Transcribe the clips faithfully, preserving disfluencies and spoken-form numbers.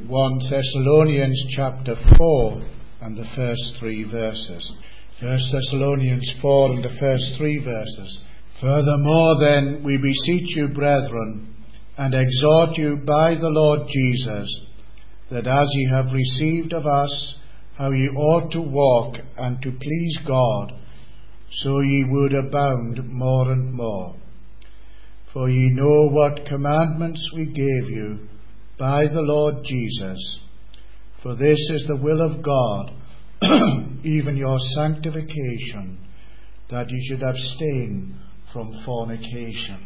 First Thessalonians chapter four and the first three verses. First Thessalonians four and the first three verses. Furthermore then, we beseech you, brethren, and exhort you by the Lord Jesus, that as ye have received of us how ye ought to walk and to please God, so ye would abound more and more. For ye know what commandments we gave you by the Lord Jesus. For this is the will of God, even your sanctification, that ye should abstain from fornication.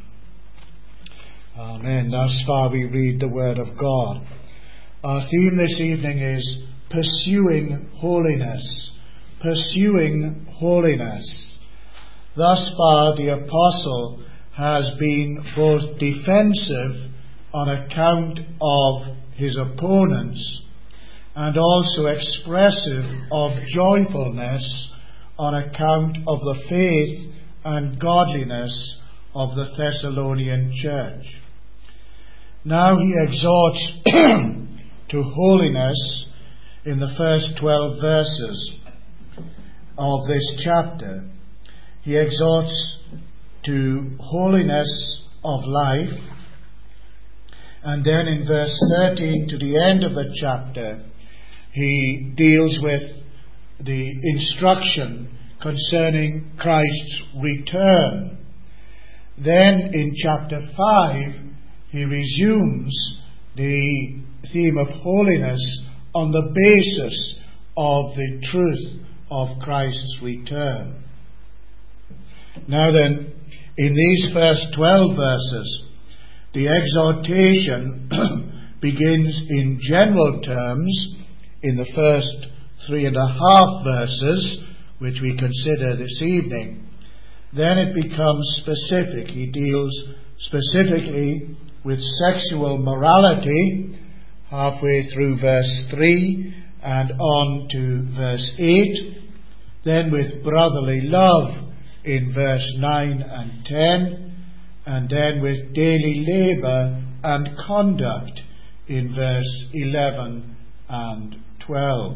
Amen. Thus far we read the word of God. Our theme this evening is pursuing holiness. Pursuing holiness. Thus far the apostle has been both defensive on account of his opponents and also expressive of joyfulness on account of the faith and godliness of the Thessalonian church. Now he exhorts to holiness in the first twelve verses of this chapter. He exhorts to holiness of life, and then in verse thirteen to the end of the chapter he deals with the instruction concerning Christ's return. Then in chapter five he resumes the theme of holiness on the basis of the truth of Christ's return. Now then, in these first twelve verses, the exhortation begins in general terms in the first three and a half verses, which we consider this evening. Then it becomes specific. He deals specifically with sexual morality halfway through verse three and on to verse eight. Then with brotherly love in verse nine and ten. And then with daily labour and conduct in verse eleven and twelve.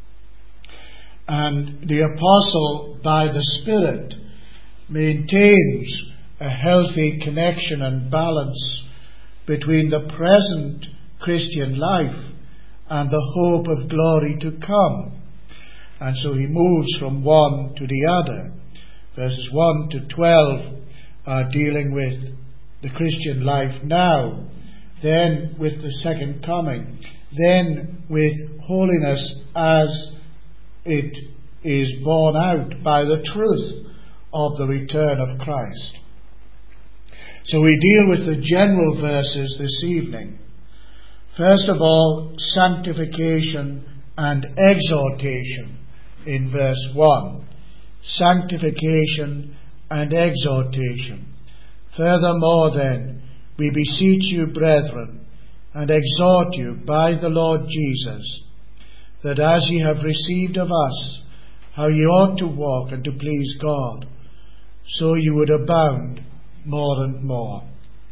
And the apostle, by the Spirit, maintains a healthy connection and balance between the present Christian life and the hope of glory to come. And so he moves from one to the other. Verses one to twelve are dealing with the Christian life now, then with the second coming, then with holiness as it is borne out by the truth of the return of Christ. So we deal with the general verses this evening. First of all, sanctification and exhortation in verse one. Sanctification and exhortation. Furthermore then, we beseech you, brethren, and exhort you by the Lord Jesus, that as ye have received of us how ye ought to walk and to please God, so ye would abound more and more.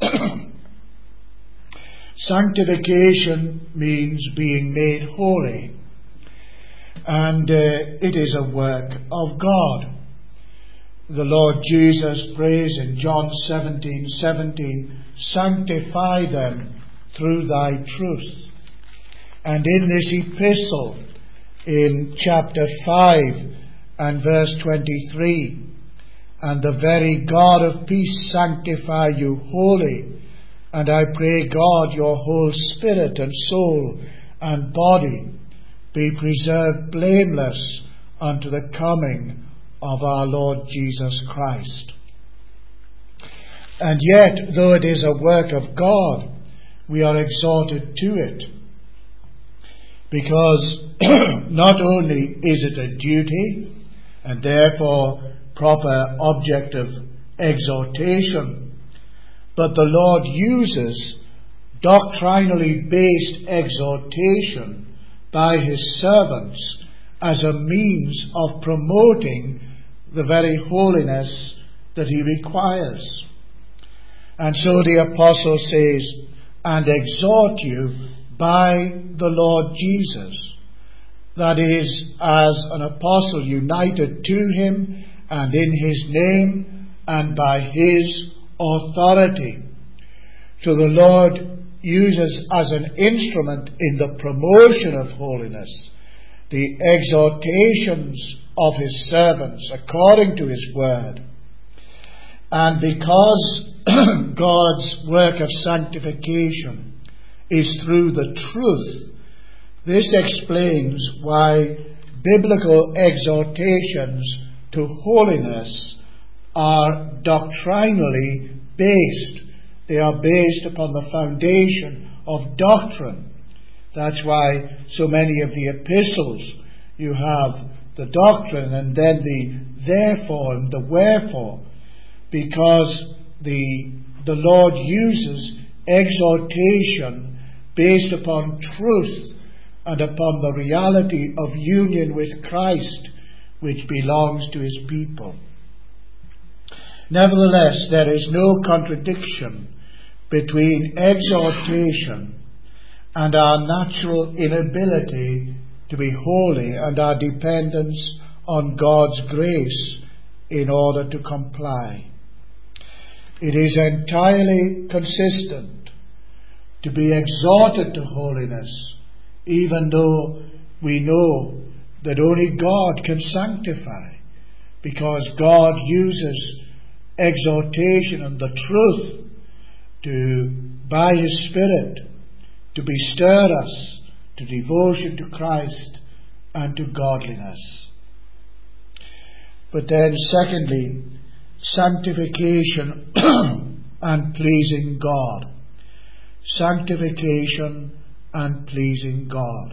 Sanctification means being made holy, and uh, it is a work of God. The Lord Jesus prays in John seventeen seventeen, sanctify them through thy truth. And in this epistle, in chapter five and verse twenty-three, and the very God of peace sanctify you wholly, and I pray God your whole spirit and soul and body be preserved blameless unto the coming of our Lord Jesus Christ. And yet, though it is a work of God, we are exhorted to it, because not only is it a duty and therefore proper object of exhortation, but the Lord uses doctrinally based exhortation by his servants as a means of promoting the very holiness that he requires. And so the apostle says, and exhort you by the Lord Jesus, that is, as an apostle united to him and in his name and by his authority. So the Lord uses as an instrument in the promotion of holiness the exhortations of his servants according to his word. And because God's work of sanctification is through the truth, this explains why biblical exhortations to holiness are doctrinally based. They are based upon the foundation of doctrine. That's why so many of the epistles, you have the doctrine and then the therefore and the wherefore, because the, the Lord uses exhortation based upon truth and upon the reality of union with Christ, which belongs to his people. Nevertheless, there is no contradiction between exhortation and our natural inability to be holy and our dependence on God's grace in order to comply. It is entirely consistent to be exhorted to holiness, even though we know that only God can sanctify, because God uses exhortation and the truth to, by his Spirit, to bestir us to devotion to Christ and to godliness. But then secondly, sanctification and pleasing God. Sanctification and pleasing God.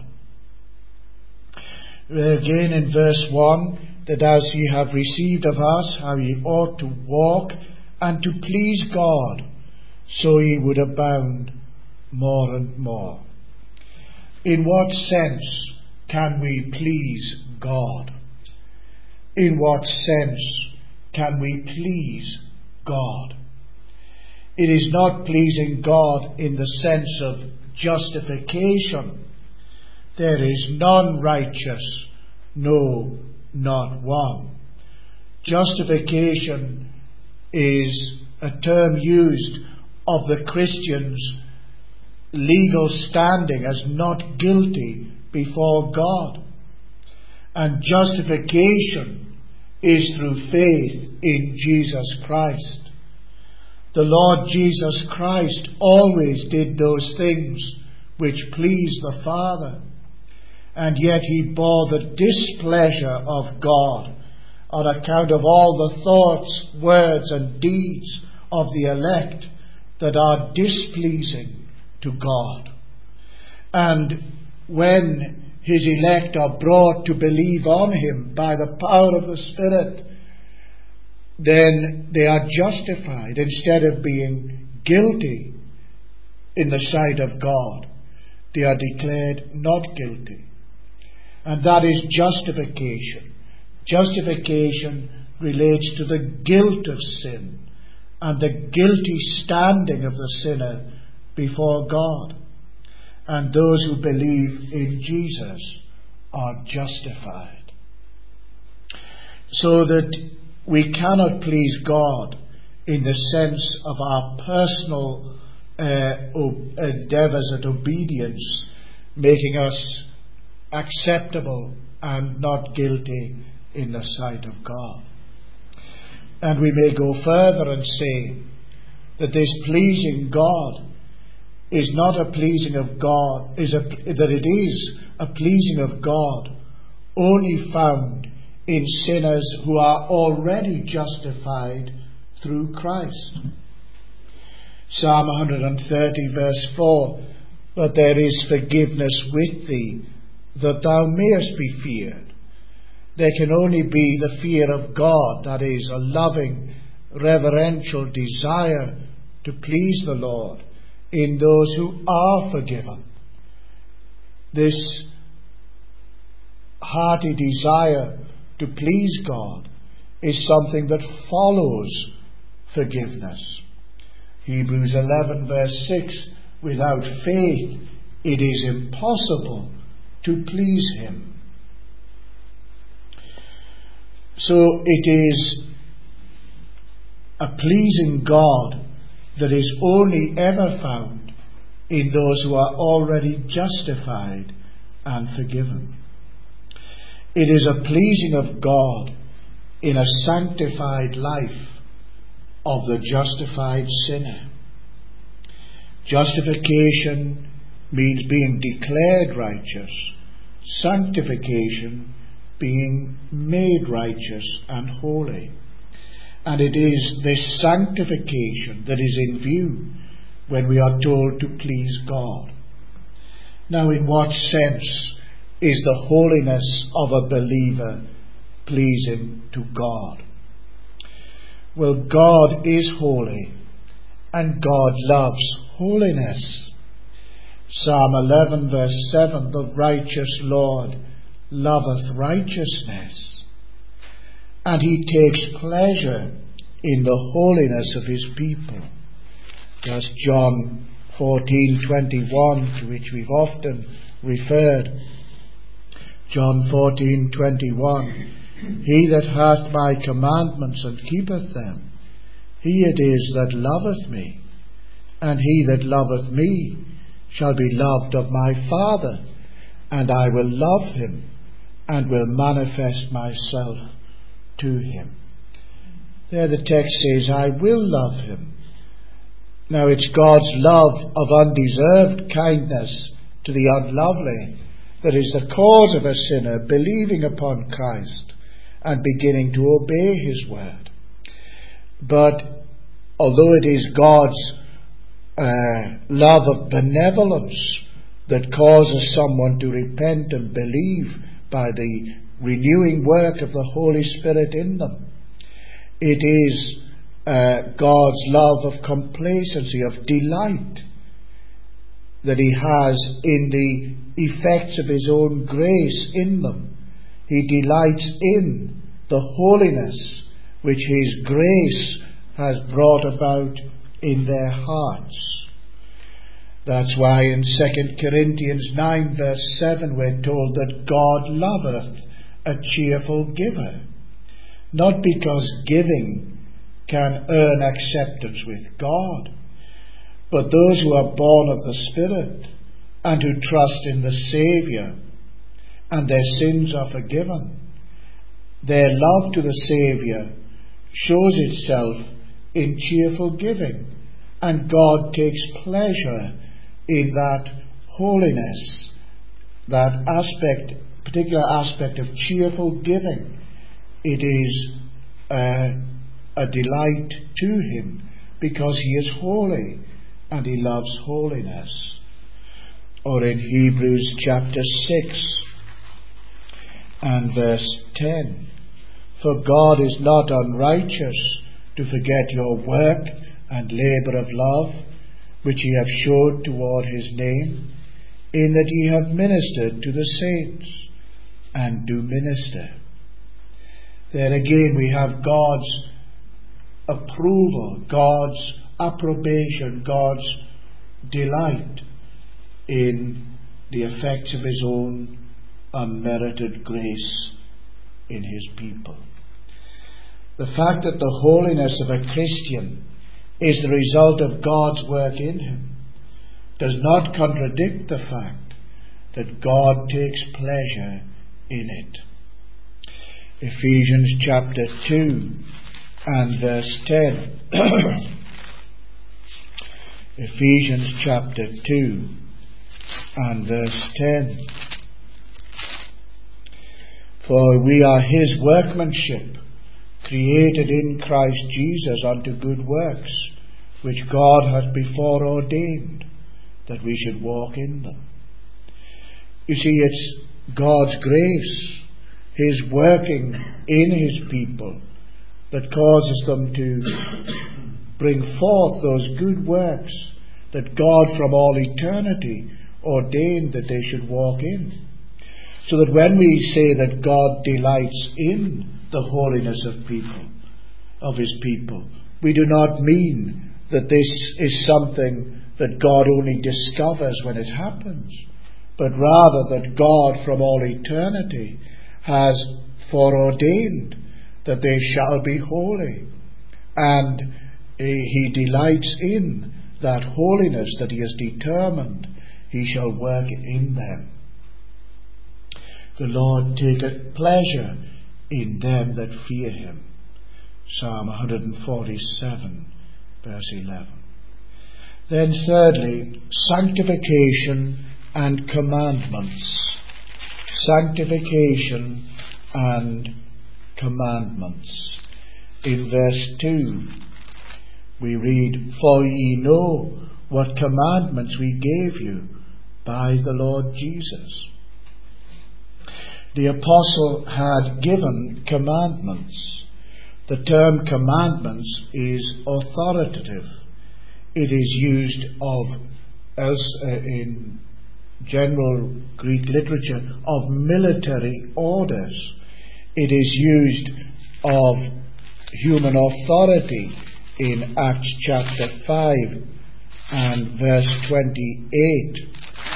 Again in verse one, that as ye have received of us how ye ought to walk and to please God, so ye would abound more and more. In what sense can we please God? In what sense can we please God? It is not pleasing God in the sense of justification. There is none righteous, no, not one. Justification is a term used of the Christian's legal standing as not guilty before God. And justification is through faith in Jesus Christ. The Lord Jesus Christ always did those things which pleased the Father, and yet he bore the displeasure of God on account of all the thoughts, words and deeds of the elect that are displeasing to God. And when his elect are brought to believe on him by the power of the Spirit, then they are justified instead of being guilty in the sight of God. They are declared not guilty. And that is justification. Justification relates to the guilt of sin and the guilty standing of the sinner before God. And those who believe in Jesus are justified. So that we cannot please God in the sense of our personal uh, endeavours at obedience, making us acceptable and not guilty in the sight of God. And we may go further and say that this pleasing God is not a pleasing of God, is a, that it is a pleasing of God only found in sinners who are already justified through Christ. Psalm one thirty verse four, but there is forgiveness with thee, that thou mayest be feared. There can only be the fear of God, that is, a loving, reverential desire to please the Lord in those who are forgiven. This hearty desire to please God is something that follows forgiveness. Hebrews eleven verse six, without faith it is impossible to please him. So it is a pleasing God that is only ever found in those who are already justified and forgiven. It is a pleasing of God in a sanctified life of the justified sinner. Justification means being declared righteous. Sanctification, being made righteous and holy. And it is this sanctification that is in view when we are told to please God. Now, in what sense is the holiness of a believer pleasing to God? Well, God is holy, and God loves holiness. Psalm eleven verse seven, the righteous Lord loveth righteousness, and he takes pleasure in the holiness of his people. That's John fourteen twenty-one, to which we've often referred. John fourteen twenty-one, he that hath my commandments and keepeth them, he it is that loveth me, and he that loveth me shall be loved of my Father, and I will love him, and will manifest myself to him. There the text says, I will love him. Now it's God's love of undeserved kindness to the unlovely that is the cause of a sinner believing upon Christ and beginning to obey his word. But although it is God's uh, love of benevolence that causes someone to repent and believe by the renewing work of the Holy Spirit in them, it is uh, God's love of complacency, of delight that he has in the effects of his own grace in them. He delights in the holiness which his grace has brought about in their hearts. That's why in Second Corinthians nine verse seven we're told that God loveth a cheerful giver. Not because giving can earn acceptance with God, but those who are born of the Spirit and who trust in the Saviour and their sins are forgiven. Their love to the Saviour shows itself in cheerful giving, and God takes pleasure in that holiness, that aspect, particular aspect of cheerful giving. It is uh, a delight to him because he is holy and he loves holiness. Or in Hebrews chapter six and verse ten, for God is not unrighteous to forget your work and labour of love, which ye have showed toward his name, in that ye have ministered to the saints, and do minister. There again we have God's approval, God's approbation, God's delight in the effects of his own unmerited grace in his people. The fact that the holiness of a Christian is the result of God's work in him does not contradict the fact that God takes pleasure in it. Ephesians chapter two and verse ten. Ephesians chapter two and verse ten. For we are his workmanship, created in Christ Jesus unto good works, which God hath before ordained that we should walk in them. You see, it's God's grace, his working in his people, that causes them to bring forth those good works that God from all eternity ordained that they should walk in. So that when we say that God delights in the holiness of people, of his people, we do not mean that this is something that God only discovers when it happens, but rather that God from all eternity has foreordained that they shall be holy, and he delights in that holiness that he has determined he shall work in them. The Lord taketh pleasure in them that fear him. Psalm one forty-seven, verse eleven. Then thirdly, sanctification and commandments. Sanctification and commandments. In verse two, we read, For ye know what commandments we gave you by the Lord Jesus. The apostle had given commandments. The term commandments is authoritative. It is used of, else uh, in general Greek literature, of military orders. It is used of human authority in Acts chapter five and verse twenty-eight.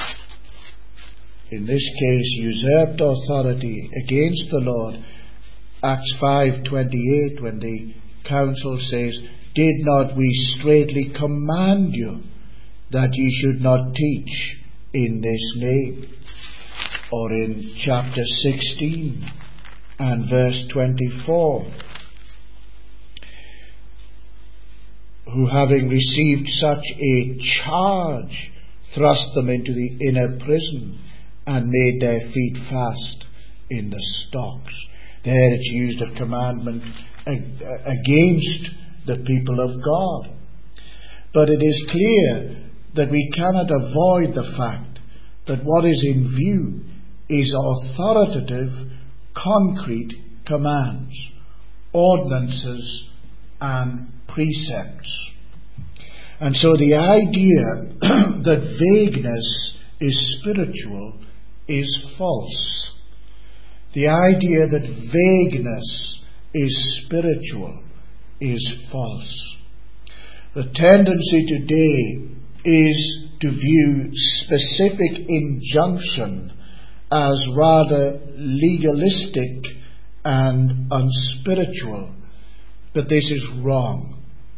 In this case, usurped authority against the Lord. Acts five twenty-eight, when the council says, Did not we straitly command you that ye should not teach in this name? Or in chapter sixteen and verse twenty-four, who having received such a charge, thrust them into the inner prison and made their feet fast in the stocks. There it's used of commandment against the people of God. But it is clear that we cannot avoid the fact that what is in view is authoritative, concrete commands, ordinances and precepts. And so the idea that vagueness is spiritual is false. The idea that vagueness is spiritual is false. The tendency today is to view specific injunction as rather legalistic and unspiritual, but this is wrong.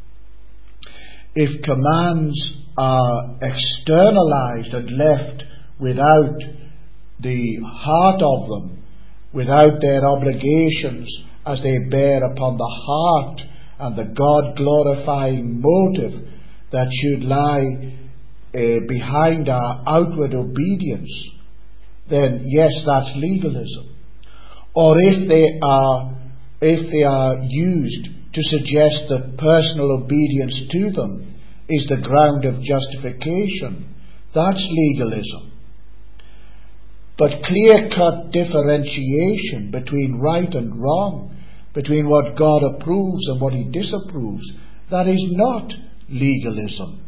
If commands are externalized and left without the heart of them, without their obligations as they bear upon the heart and the God-glorifying motive that should lie uh, behind our outward obedience, then yes, that's legalism. Or if they are, if they are used to suggest that personal obedience to them is the ground of justification, that's legalism. But clear-cut differentiation between right and wrong, between what God approves and what he disapproves, that is not legalism.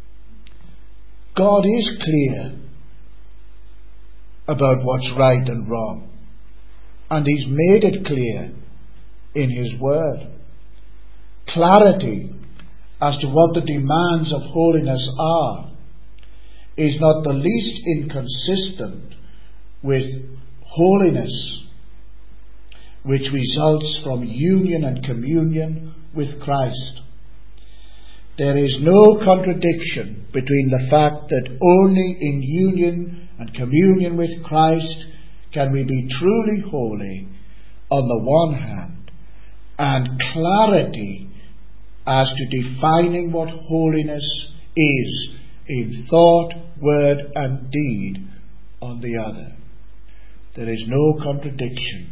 God is clear about what's right and wrong, and he's made it clear in his word. Clarity as to what the demands of holiness are is not the least inconsistent with holiness, which results from union and communion with Christ. There is no contradiction between the fact that only in union and communion with Christ can we be truly holy on the one hand, and clarity as to defining what holiness is in thought, word and deed on the other. There is no contradiction.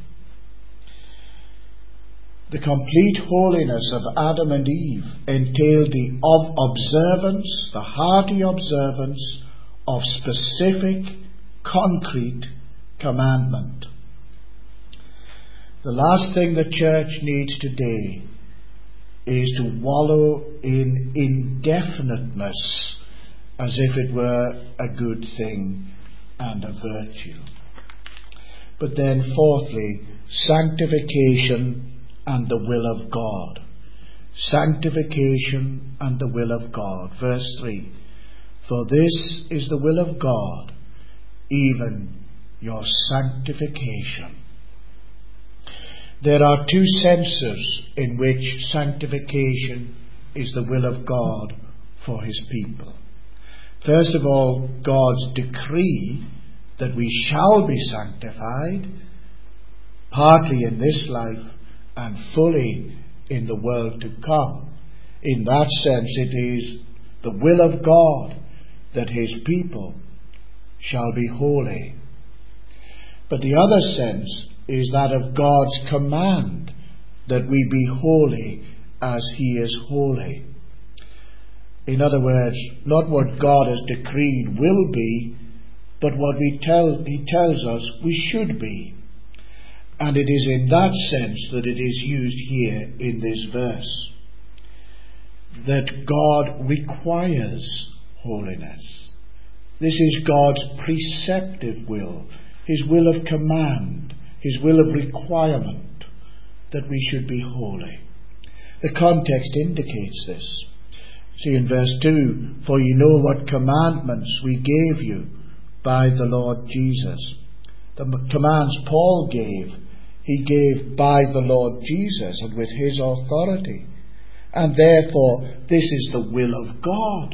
The complete holiness of Adam and Eve entailed the observance, the hearty observance of specific, concrete commandment. The last thing the church needs today is to wallow in indefiniteness as if it were a good thing and a virtue. But then fourthly, sanctification and the will of God. Sanctification and the will of God. Verse three. For this is the will of God, even your sanctification. There are two senses in which sanctification is the will of God for his people. First of all, God's decree that we shall be sanctified, partly in this life and fully in the world to come. In that sense, it is the will of God that his people shall be holy. But the other sense is that of God's command that we be holy as he is holy. In other words, not what God has decreed will be, but what we tell, he tells us we should be. And it is in that sense that it is used here in this verse, that God requires holiness. This is God's preceptive will, his will of command, his will of requirement, that we should be holy. The context indicates this. See in verse two, for you know what commandments we gave you by the Lord Jesus. The commands Paul gave, he gave by the Lord Jesus and with his authority. And therefore, this is the will of God.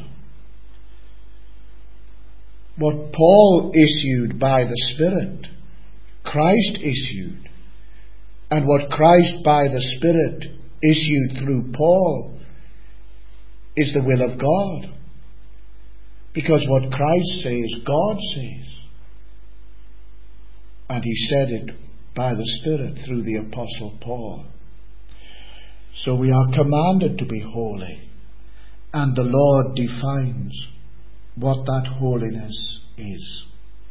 What Paul issued by the Spirit, Christ issued. And what Christ by the Spirit issued through Paul is the will of God. Because what Christ says, God says. And he said it by the Spirit through the Apostle Paul. So we are commanded to be holy. And the Lord defines what that holiness is.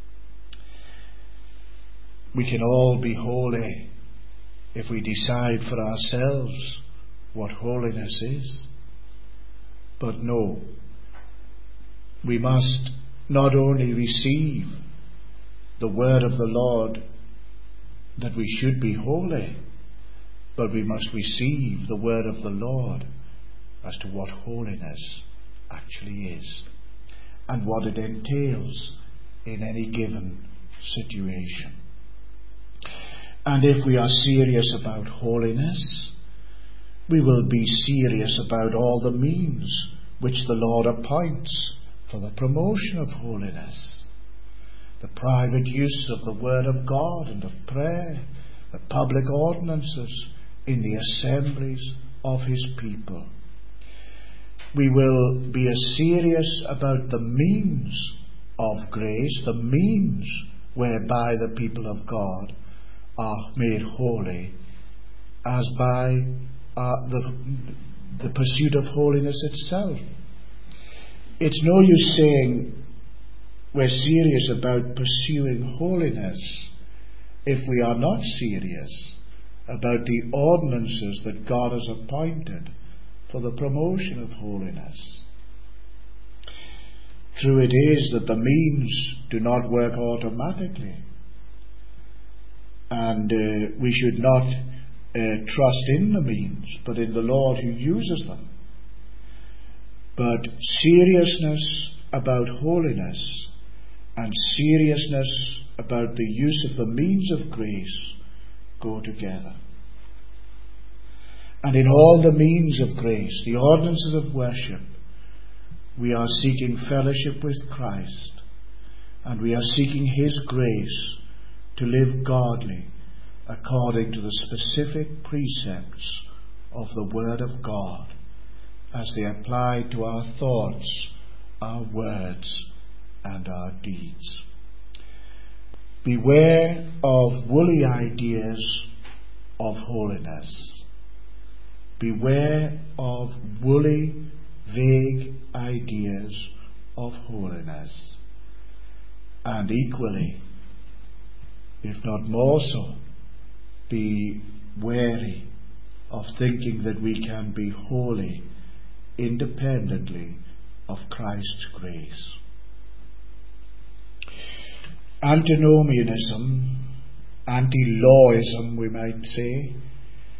We can all be holy if we decide for ourselves what holiness is. But no, we must not only receive the word of the Lord that we should be holy, but we must receive the word of the Lord as to what holiness actually is and what it entails in any given situation. And if we are serious about holiness, we will be serious about all the means which the Lord appoints for the promotion of holiness. The private use of the Word of God and of prayer, the public ordinances in the assemblies of his people. We will be as serious about the means of grace, the means whereby the people of God are made holy, as by uh, the, the pursuit of holiness itself. It's no use saying we're serious about pursuing holiness if we are not serious about the ordinances that God has appointed for the promotion of holiness. True it is that the means do not work automatically, and uh, we should not uh, trust in the means, but in the Lord who uses them. But seriousness about holiness and seriousness about the use of the means of grace go together. And in all the means of grace, the ordinances of worship, we are seeking fellowship with Christ, and we are seeking his grace to live godly according to the specific precepts of the Word of God as they apply to our thoughts, our words, and our deeds. Beware of woolly ideas of holiness. Beware of woolly, vague ideas of holiness. And equally, if not more so, be wary of thinking that we can be holy independently of Christ's grace. Antinomianism, anti-lawism we might say,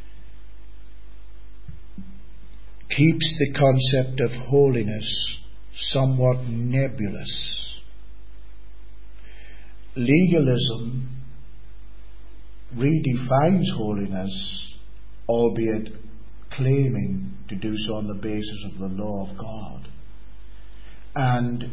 keeps the concept of holiness somewhat nebulous. Legalism redefines holiness, albeit claiming to do so on the basis of the law of God, and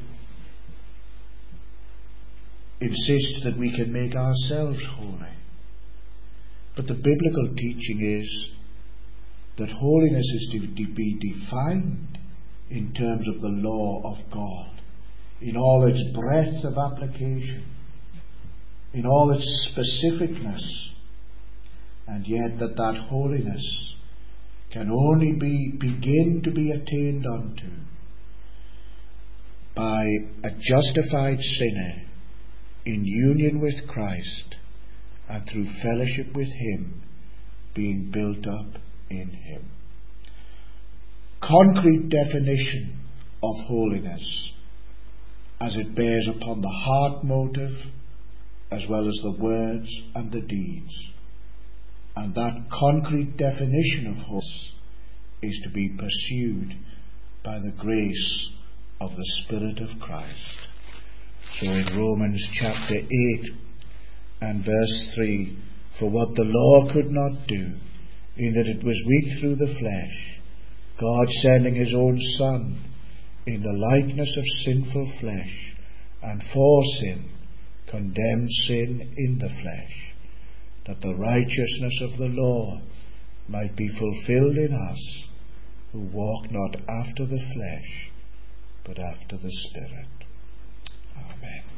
insists that we can make ourselves holy. But the biblical teaching is that holiness is to be defined in terms of the law of God, in all its breadth of application, in all its specificness, and yet that that holiness can only be begin to be attained unto by a justified sinner in union with Christ and through fellowship with Him, being built up in Him. Concrete definition of holiness as it bears upon the heart motive as well as the words and the deeds. And that concrete definition of holiness is to be pursued by the grace of the Spirit of Christ. So in Romans chapter eight and verse three, for what the law could not do, in that it was weak through the flesh, God sending His own Son in the likeness of sinful flesh, and for sin condemned sin in the flesh, that the righteousness of the law might be fulfilled in us, who walk not after the flesh, but after the Spirit. Amen.